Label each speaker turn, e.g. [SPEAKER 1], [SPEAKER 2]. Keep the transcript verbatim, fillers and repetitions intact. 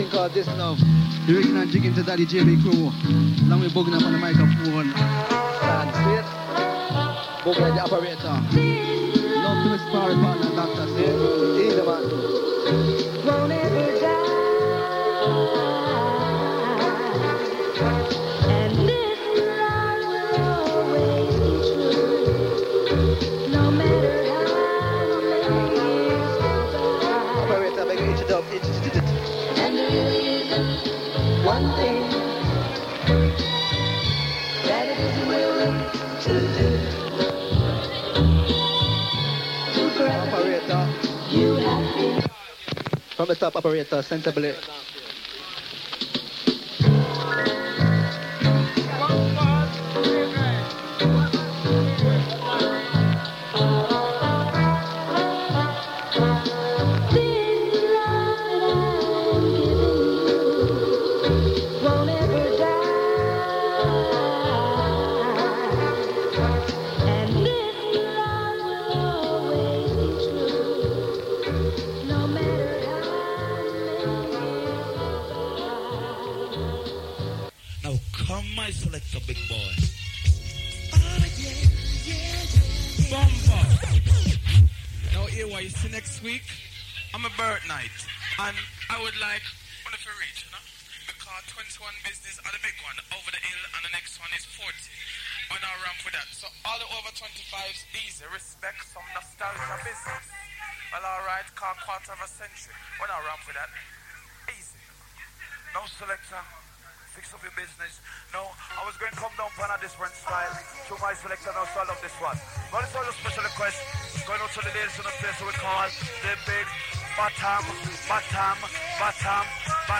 [SPEAKER 1] Called This Love. The original jig into Daddy J B crew. Along with bugging up on the microphone. Stand straight. Bugging at the operator. Love to Miss Power partner, Doctor Sid. Either man. Won't ever die. And this love will always be true. No matter how many years go by. Operator, make it itch it up, itch it. And there really isn't one thing that it isn't willing to do. To grab operator, you have been. From the top, operator, sensibly.
[SPEAKER 2] Select a big boy. Oh, yeah, yeah, yeah, yeah. Bumper. Now, here, what you see next week, I'm a bird night. And I would like one of you reach, you know? Because twenty-one business are the big one, over the hill, and the next one is forty. On our ramp with that. So, all the over twenty-fives, easy. Respect some nostalgia business. Well, alright, car quarter of a century. On our ramp with that. Easy. No selector. Fix up your business. No, I was going to come down for a different style. To my selector now, so I love this one. But it's all a special request. Going out to the ladies in the place we call the big bottom, bottom, bottom, bottom.